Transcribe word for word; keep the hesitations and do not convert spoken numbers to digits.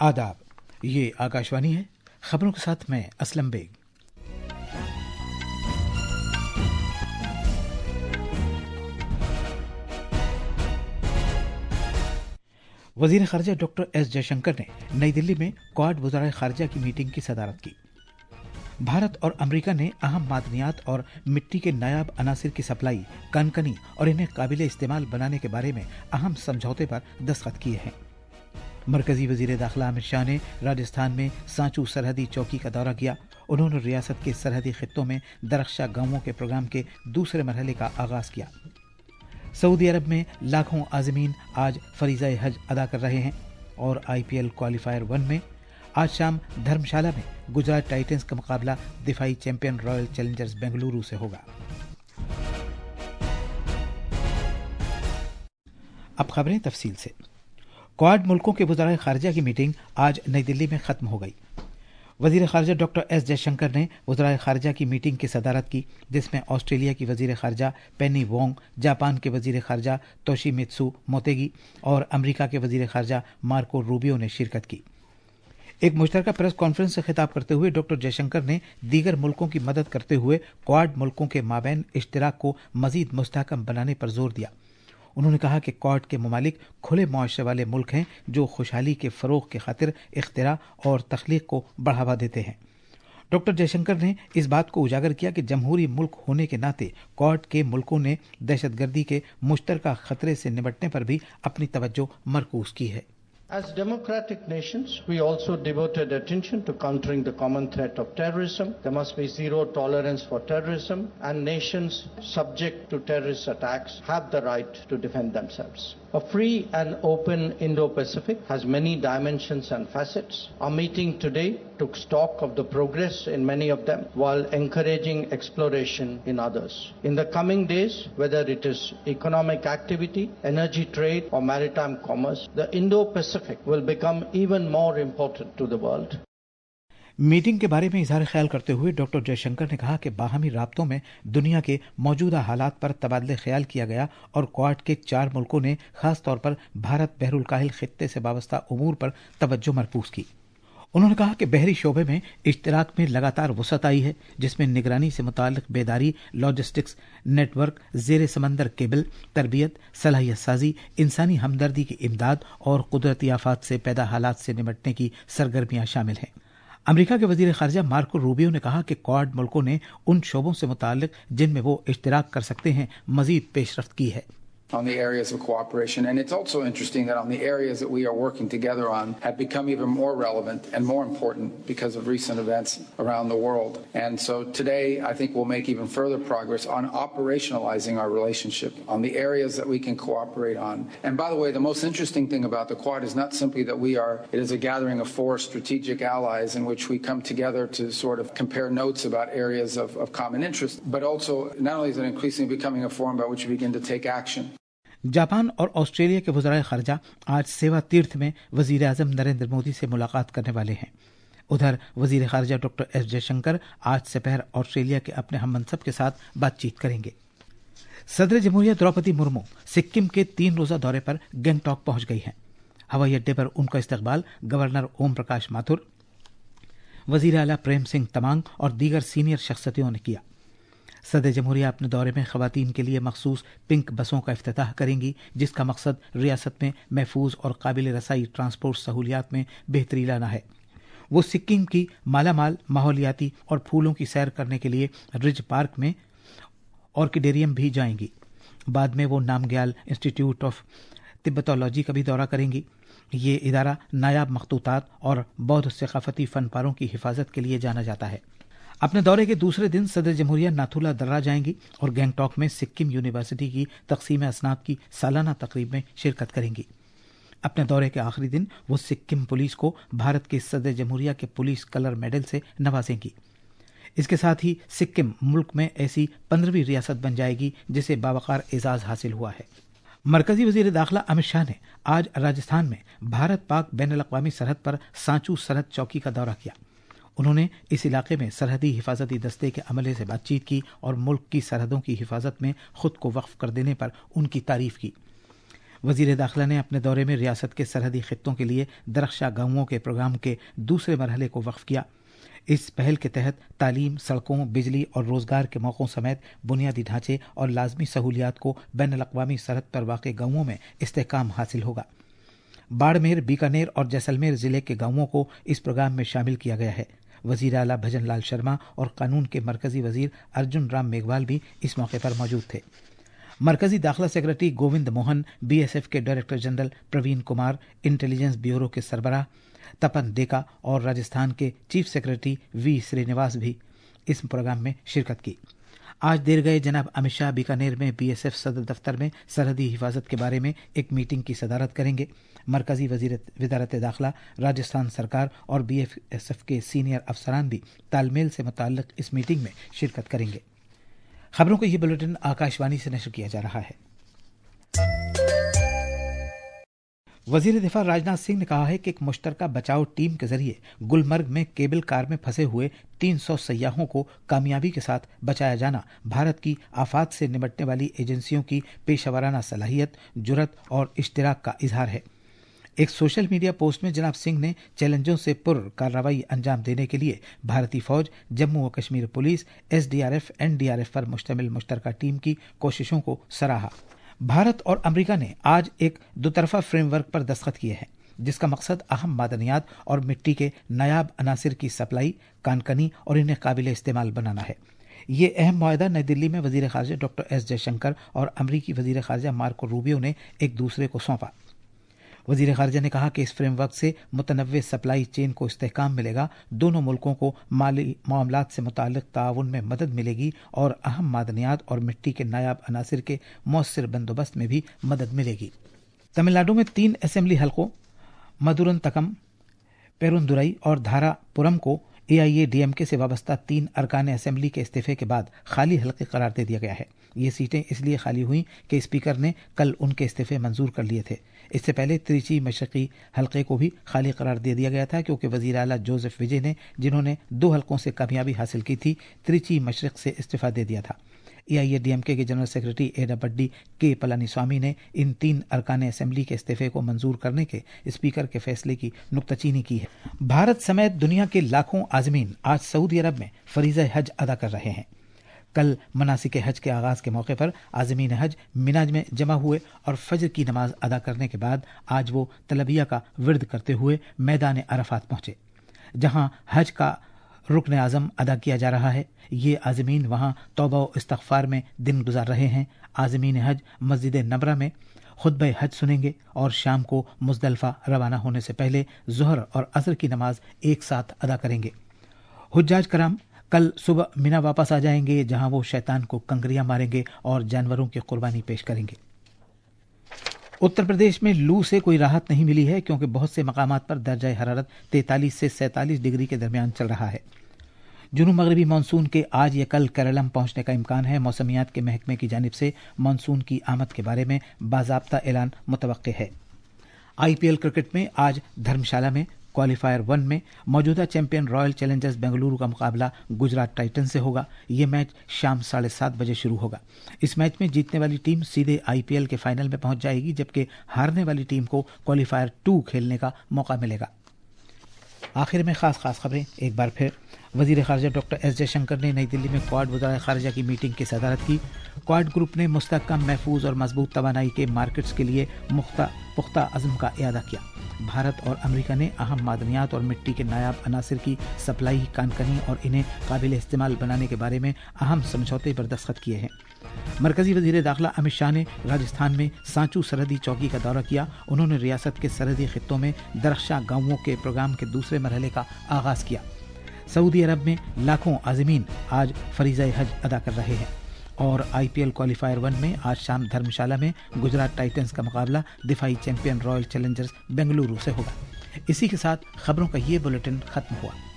आदाब, ये आकाशवाणी है। खबरों के साथ मैं असलम बेग। वजीर खारजा डॉक्टर एस जयशंकर ने नई दिल्ली में क्वाड वज़राए खारजा की मीटिंग की सदारत की। भारत और अमेरिका ने अहम मादनियात और मिट्टी के नायाब अनासिर की सप्लाई, कनकनी और इन्हें काबिल इस्तेमाल बनाने के बारे में अहम समझौते पर दस्तखत किए हैं। मरकजी वजीर दाखिला अमित शाह ने राजस्थान में सांचू सरहदी चौकी का दौरा किया। उन्होंने रियासत के सरहदी खित्तों में दरख्शा गांवों के प्रोग्राम के दूसरे मरहले का आगाज किया। सऊदी अरब में लाखों आज़मीन आज फरीज़ाए हज अदा कर रहे हैं और आईपीएल क्वालिफायर वन में आज शाम धर्मशाला में गुजरात टाइटंस का मुकाबला दिफाई चैंपियन रॉयल चैलेंजर्स बेंगलुरु से होगा। अब खबरें तफसील से। क्वाड मुल्कों के वज़राए खारजा की मीटिंग आज नई दिल्ली में खत्म हो गई। वजीर खारजा डॉक्टर एस जयशंकर ने वज़राए खारजा की मीटिंग की सदारत की, जिसमें ऑस्ट्रेलिया की वजीर खारजा पेनी वोंग, जापान के वजीर खारजा तोशिमित्सु मोतेगी और अमरीका के वजीर खारजा मार्को रूबियो ने शिरकत की। एक मुश्तरका प्रेस कॉन्फ्रेंस से खिताब करते हुए डॉक्टर जयशंकर ने दीगर मुल्कों की मदद करते हुए क्वाड मुल्कों के माबैन इश्तिराक को मजीद मुस्तहकम बनाने पर जोर दिया। उन्होंने कहा कि क्वाड के ममालिक खुले मुआशरे वाले मुल्क हैं जो खुशहाली के फ़रोग़ की खातिर इख्तिरा और तख्लीक को बढ़ावा देते हैं। डॉक्टर जयशंकर ने इस बात को उजागर किया कि जमहूरी मुल्क होने के नाते क्वाड के मुल्कों ने दहशतगर्दी के मुश्तरका खतरे से निपटने पर भी अपनी तवज्जो मरकूज की है। As democratic nations, we also devoted attention to countering the common threat of terrorism. There must be zero tolerance for terrorism, and nations subject to terrorist attacks have the right to defend themselves. A free and open Indo-Pacific has many dimensions and facets. Our meeting today took stock of the progress in many of them while encouraging exploration in others. In the coming days, whether it is economic activity, energy trade, or maritime commerce, the Indo-Pacific will become even more important to the world. Meeting के बारे में इजहार ख्याल करते हुए doctor Jaishankar ने कहा कि बाहमी राब्तों में दुनिया के मौजूदा हालात पर तबादले ख्याल किया गया और क्वाड के चार मुल्कों ने खास तौर पर भारत बहरुल काहिल खित्ते से वाबस्ता उमूर पर तवज्जो मरकूज की। उन्होंने कहा कि बहरी शोबे में इश्तिराक में लगातार वसअत आई है, जिसमें निगरानी से मुताल्लिक बेदारी, लॉजिस्टिक्स नेटवर्क, जेर समंदर केबल, तरबियत, सलाहियत साजी, इंसानी हमदर्दी की इमदाद और कुदरती आफात से पैदा हालात से निपटने की सरगर्मियां शामिल हैं। अमेरिका के वजीर खारजा मार्को रूबियो ने कहा कि क्वाड मुल्कों ने उन शोबों से मुताल्लिक जिनमें वो इश्तिराक कर सकते हैं मजीद पेशरफ्त की है। on the areas of cooperation. And it's also interesting that on the areas that we are working together on have become even more relevant and more important because of recent events around the world. And so today, I think we'll make even further progress on operationalizing our relationship on the areas that we can cooperate on. And by the way, the most interesting thing about the Quad is not simply that we are, it is a gathering of four strategic allies in which we come together to sort of compare notes about areas of, of common interest, but also not only is it increasingly becoming a forum by which we begin to take action. Japan और Australia के वज़राए ख़ारजा आज सेवा तीर्थ में वज़ीर आज़म नरेंद्र मोदी से मुलाकात करने वाले हैं। उधर वज़ीर ख़ारजा डॉक्टर एस जयशंकर आज दोपहर ऑस्ट्रेलिया के अपने हम मनसब के साथ बातचीत करेंगे। सदर जमहूरिया द्रौपदी मुर्मू सिक्किम के तीन रोज़ा दौरे पर गैंगटॉक पहुंच गई हैं। हवाई अड्डे पर उनका इस्तकबाल गवर्नर ओम प्रकाश माथुर, वज़ीर आला प्रेम सिंह तमांग और दीगर सीनियर शख्सियतों ने किया। सदर जमहूरिया अपने दौरे में ख़वातीन के लिए मखसूस पिंक बसों का इफ्तिताह करेंगी, जिसका मकसद रियासत में महफूज और काबिल रसाई ट्रांसपोर्ट सहूलियात में बेहतरी लाना है। वो सिक्किम की मालामाल माहौलियाती और फूलों की सैर करने के लिए रिज पार्क में ऑर्किडेरियम भी जाएंगी। बाद में वो नामग्याल इंस्टीट्यूट ऑफ तिब्बतोलॉजी का भी दौरा करेंगी। ये इदारा नायाब मखतूतात और बौद्ध सकाफती फनपारों की हिफाजत के लिए जाना जाता है। अपने दौरे के दूसरे दिन सदर जमहूरिया नाथुला दर्रा जाएंगी और गैंगटॉक में सिक्किम यूनिवर्सिटी की तकसीम असनाद की सालाना तकरीब में शिरकत करेंगी। अपने दौरे के आखिरी दिन वो सिक्किम पुलिस को भारत के सदर जमहूरिया के पुलिस कलर मेडल से नवाजेंगी। इसके साथ ही सिक्किम मुल्क में ऐसी पंद्रहवीं रियासत बन जाएगी जिसे बावकार एजाज हासिल हुआ है। मरकजी वजीर दाखिला अमित शाह ने आज राजस्थान में भारत पाक बैन अल-अक़वामी सरहद पर सांचू सरहद चौकी का दौरा किया। उन्होंने इस इलाके में सरहदी हिफाजती दस्ते के अमले से बातचीत की और मुल्क की सरहदों की हिफाजत में खुद को वक्फ कर देने पर उनकी तारीफ की। वजीर दाखिला ने अपने दौरे में रियासत के सरहदी खित्तों के लिए दरख्शा गांवों के प्रोग्राम के दूसरे मरहले को वक्फ किया। इस पहल के तहत तालीम, सड़कों, बिजली और रोजगार के मौक़ों समेत बुनियादी ढांचे और लाजमी सहूलियात को बैनुल-अक़वामी सरहद पर वाक़े गांवों में इस्तेहकाम हासिल होगा। बाड़मेर, बीकानेर और जैसलमेर जिले के गांवों को इस प्रोग्राम में शामिल किया गया है। वजीर आला भजन लाल शर्मा और कानून के मरकजी वजीर अर्जुन राम मेघवाल भी इस मौके पर मौजूद थे। मरकजी दाखिला सेक्रेटरी गोविंद मोहन, बीएसएफ के director general Praveen Kumar, intelligence bureau के सरबराह तपन डेका और राजस्थान के चीफ सेक्रेटरी वी श्रीनिवास भी इस प्रोग्राम में शिरकत की। आज देर गए जनाब अमित शाह बीकानेर में बीएसएफ सदर दफ्तर में सरहदी हिफाजत के बारे में एक मीटिंग की सदारत करेंगे। मरकजी वजीर वजारत दाखिला, राजस्थान सरकार और बीएसएफ के सीनियर अफसरान भी तालमेल से मुताल्लिक इस मीटिंग में शिरकत करेंगे। खबरों को ये बुलेटिन आकाशवाणी से नशर किया जा रहा है। वजीर दिफा राजनाथ सिंह ने कहा है कि एक मुश्तरका बचाव टीम के जरिए गुलमर्ग में केबल कार में फंसे हुए तीन सौ सयाहों को कामयाबी के साथ बचाया जाना भारत की आफात से निपटने वाली एजेंसियों की पेशेवराना सलाहियत, जुरत और इश्तिराक का इजहार है। एक सोशल मीडिया पोस्ट में जनाब सिंह ने चैलेंजों से पुर कार्रवाई अंजाम देने के लिए भारतीय फौज, जम्मू और कश्मीर पुलिस, एसडीआरएफ, एनडीआरएफ पर मुश्तमिल मुश्तरका टीम की कोशिशों को सराहा। भारत और अमेरिका ने आज एक दोतरफा फ्रेमवर्क पर दस्तखत किए हैं, जिसका मकसद अहम मादनियात और मिट्टी के नायाब अनासिर की सप्लाई, कानकनी और इन्हें काबिल इस्तेमाल बनाना है। ये अहम मुआहदा नई दिल्ली में वजीर खारजा डॉक्टर एस जयशंकर और अमरीकी वजीर खारजा मार्को रूबियो ने एक दूसरे को सौंपा। वजीर खारजा ने कहा कि इस फ्रेमवर्क से मुतनव्वे सप्लाई चेन को इस्तेहकाम मिलेगा, दोनों मुल्कों को माली मामलात से मुताल्लिक ताउन में मदद मिलेगी और अहम मादनियात और मिट्टी के नायाब अनासिर के मौसर बंदोबस्त में भी मदद मिलेगी। तमिलनाडु में तीन असेंबली हलकों मदुरंतकम, पेरुंदुरई और धारापुरम को एआईएडीएमके से वाबस्ता तीन अरकान असेंबली के इस्तीफे के बाद खाली हलके करार दे दिया गया है। ये सीटें इसलिए खाली हुई कि स्पीकर ने कल उनके इस्तीफे मंजूर कर लिए थे। इससे पहले त्रिची मशरकी हलके को भी खाली करार दे दिया गया था, क्योंकि वजीर आला जोसेफ विजय ने, जिन्होंने दो हलकों से कामयाबी हासिल की थी, त्रिची मशरक से इस्तीफा दे दिया था। एआईएडीएमके के जनरल सेक्रेटरी एडापड्डी के पलानीस्वामी ने इन तीन अरकान असेंबली के इस्तीफे को मंजूर करने के स्पीकर के फैसले की नुक्ताचीनी की है। भारत समेत दुनिया के लाखों आजमीन आज सऊदी अरब में फरीज़ा हज अदा कर रहे हैं। कल मनासिक हज के आगाज के मौके पर आज़मीन हज मिना में जमा हुए और फजर की नमाज अदा करने के बाद आज वो तलबिया का विर्द करते हुए मैदान अरफात पहुंचे, जहां हज का रुकन आज़म अदा किया जा रहा है। ये आज़मीन वहां तौबा व इस्तग़फ़ार में दिन गुजार रहे हैं। आज़मीन हज मस्जिद नबरा में खुतबा हज सुनेंगे और शाम को मुज़दलिफ़ा रवाना होने से पहले ज़ुहर और असर की नमाज एक साथ अदा करेंगे। हुज्जाज कराम कल सुबह मिना वापस आ जाएंगे, जहां वो शैतान को कंकरियां मारेंगे और जानवरों की कुर्बानी पेश करेंगे। उत्तर प्रदेश में लू से कोई राहत नहीं मिली है, क्योंकि बहुत से मकामात पर दर्जा हरारत तैंतालीस से सैंतालीस डिग्री के दरमियान चल रहा है। जुनूब मगरबी मानसून के आज या कल केरलम पहुंचने का इम्कान है। मौसमियात के महकमे की जानिब से मानसून की आमद के बारे में बाज़ाब्ता ऐलान मुतवक्के है। आईपीएल क्रिकेट में आज धर्मशाला में क्वालिफायर वन में मौजूदा चैंपियन रॉयल चैलेंजर्स बेंगलुरु का मुकाबला गुजरात टाइटन से होगा। ये मैच शाम साढ़े सात बजे शुरू होगा। इस मैच में जीतने वाली टीम सीधे आईपीएल के फाइनल में पहुंच जाएगी, जबकि हारने वाली टीम को क्वालिफायर टू खेलने का मौका मिलेगा। आखिर में खास खास खबरें एक बार फिर। वजीर खारजा डॉक्टर एस जयशंकर ने नई दिल्ली में क्वाड वज़राए खारजा की मीटिंग की सदारत की। क्वाड ग्रुप ने मुस्तहकम, महफूज और मजबूत तवानाई के मार्केट्स के लिए पुख्ता अज़्म का इरादा किया। भारत और अमेरिका ने अहम मादनियात और मिट्टी के नायाब अनासिर की सप्लाई, कानकनी और इन्हें काबिल इस्तेमाल बनाने के बारे में अहम समझौते पर दस्तखत किए हैं। मरकजी वजीर दाखिला अमित शाह ने राजस्थान में सांचू सरहदी चौकी का दौरा किया। उन्होंने रियासत के सरहदी खित्तों में दरख्शा गांवों के प्रोग्राम के दूसरे मरहले का आगाज किया। सऊदी अरब में लाखों आज़मीन आज फरीज़ा हज अदा कर रहे हैं। और आईपीएल क्वालिफायर वन में आज शाम धर्मशाला में गुजरात टाइटंस का मुकाबला दिफाई चैंपियन रॉयल चैलेंजर्स बेंगलुरु से होगा। इसी के साथ खबरों का ये बुलेटिन खत्म हुआ।